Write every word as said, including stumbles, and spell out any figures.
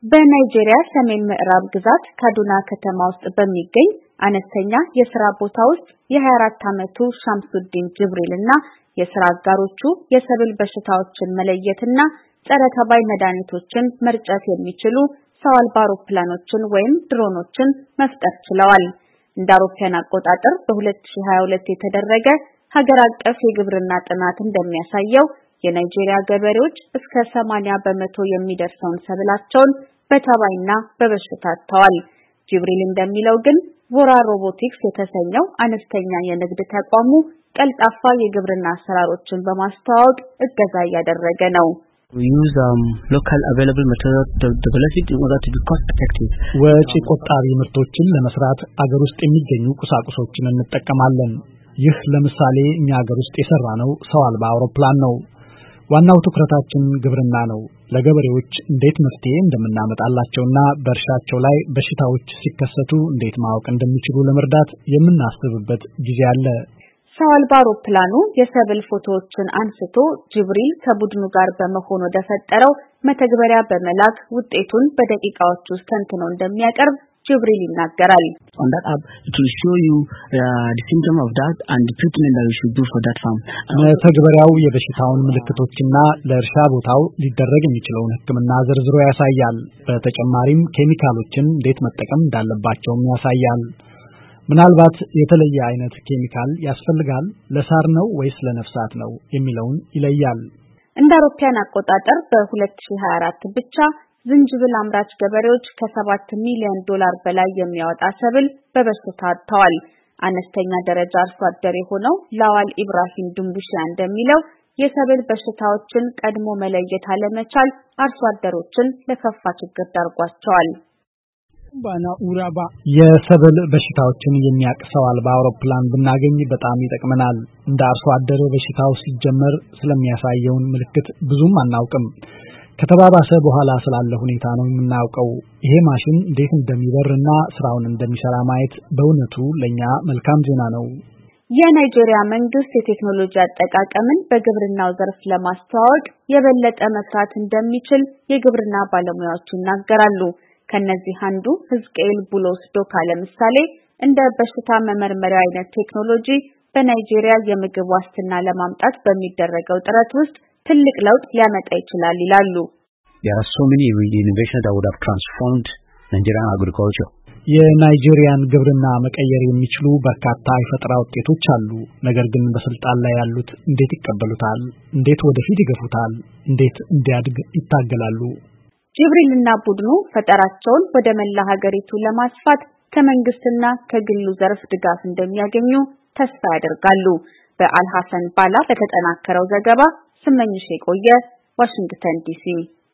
በናይጄሪያ ሰሜን ምዕራብ ግዛት ካዱና ከተማ ውስጥ በሚገኝ አነስተኛ የሥራ ቦታ ውስጥ የ24 ዓመቱ ሻምሱዲን ጅብሪልና የሥራ አጋሮቹ የሰብል በሽታዎችን መለየትና ጸረ ተባይ መድኃኒቶችን መርጨት የሚችሉ ሰው አልባ አውሮፕላኖችን ወይም ድሮኖችን መፍጠር ችለዋል። እንደ አውሮፓውያን አቆጣጠር በ2022 የተደረገ ሀገር አቀፍ የግብርና ጥናት እንደሚያሳየው የናይጄሪያ ገበሬዎች እስከ ሰማንያ በመቶ የሚደርሰውን ሰብላቸውን በተባይና በበሽታ አጥተዋል። ጅብሪል እንደሚለው ግን ቮራ ሮቦቲክስ የተሰኘው አነስተኛ የንግድ ተቋሙ ቀልጣፋ የግብርና አሰራሮችን በማስተዋወቅ እገዛ እያደረገ ነው። We use um, local available materials to develop it in order to be cost effective. ወጪ ቆጣቢ ምርቶችን ለመስራት አገር ውስጥ የሚገኙ ቁሳቁሶችን እንጠቀማለን። ይህ ለምሳሌ እኛ አገር ውስጥ የሰራነው ሰው አልባ አውሮፕላን ነው። ዋናው ትኩረታችን ግብርና ነው። ለገበሬዎች እንዴት መፍትሄ እንደምናመጣላቸውና በእርሻቸው ላይ በሽታዎች ሲከሰቱ እንዴት ማወቅ እንደሚችሉ ለመርዳት የምናስብበት ጊዜ አለ። ሰው አልባ አውሮፕላኑ የሰብል ፎቶዎችን አንስቶ ጅብሪል ከቡድኑ ጋር በመሆን ወደ ፈጠረው መተግበሪያ በመላክ ውጤቱን በደቂቃዎች ውስጥ ተንትኖ እንደሚያቀርብ ጅብሪል ይናገራል። On that app it will show you uh, the symptom of that and the treatment that you should do for that farm. መተግበሪያው የበሽታውን ምልክቶችና ለእርሻ ቦታው ሊደረግ የሚችለውን ሕክምና ዝርዝሩ ያሳያል። በተጨማሪም ኬሚካሎችን እንዴት መጠቀም እንዳለባቸውም ያሳያል። ምናልባት የተለየ አይነት ኬሚካል ያስፈልጋል ለሳር ነው ወይስ ለነፍሳት ነው የሚለውን ይለያል። እንደ አውሮፓውያን አቆጣጠር በ2024 ብቻ ዝንጅብል አምራች ገበሬዎች ከሰባት ሚሊዮን ዶላር በላይ የሚያወጣ ሰብል በበሽታ አጥተዋል። አነስተኛ ደረጃ አርሶ አደር የሆነው ላዋል ኢብራሂም ዱምቡሽያ እንደሚለው የሰብል በሽታዎችን ቀድሞ መለየት አለመቻል አርሶ አደሮችን ለከፋ ችግር ዳርጓቸዋል። ባና ኡራባ የሰብል በሽታዎችን የሚያቅሰው አልባ አውሮፕላን ብናገኝ በጣም ይጠቅመናል። እንደ አርሶ አደር በሽታው ሲጀመር ስለሚያሳየውን ምልክት ብዙም አናውቅም። ከተባባሰ በኋላ ስላለ ሁኔታ ነው የምናውቀው። ይሄ ማሽን እንዴት እንደሚበርና ስራውን እንደሚሰራ ማየት በእውነቱ ለኛ መልካም ዜና ነው። የናይጄሪያ መንግስት የቴክኖሎጂ አጠቃቀምን በግብርናው ዘርፍ ለማስተዋወቅ የበለጠ መስራት እንደሚችል የግብርና ባለሙያዎች ይናገራሉ። ከነዚህ አንዱ ህዝቅኤል ቡሎስ ዶካ ለምሳሌ እንደ በሽታ መመርመሪያ አይነት ቴክኖሎጂ በናይጄሪያ የምግብ ዋስትና ለማምጣት በሚደረገው ጥረት ውስጥ ትልቅ ለውጥ ሊያመጣ ይችላል ይላሉ። There are so many innovations that would have transformed Nigerian agriculture. የናይጄሪያን ግብርና መቀየር የሚችሉ በርካታ የፈጠራ ውጤቶች አሉ። ነገር ግን በስልጣን ላይ ያሉት እንዴት ይቀበሉታል? እንዴት ወደፊት ይገፉታል? እንዴት እንዲያድግ ይታገላሉ? ጅብሪልና ቡድኑ ፈጠራቸውን ወደ መላ ሀገሪቱ ለማስፋት ከመንግስትና ከግሉ ዘርፍ ድጋፍ እንደሚያገኙ ተስፋ ያደርጋሉ። በአልሐሰን ባላ በተጠናከረው ዘገባ ስመኝሽ የቆየ ዋሽንግተን ዲሲ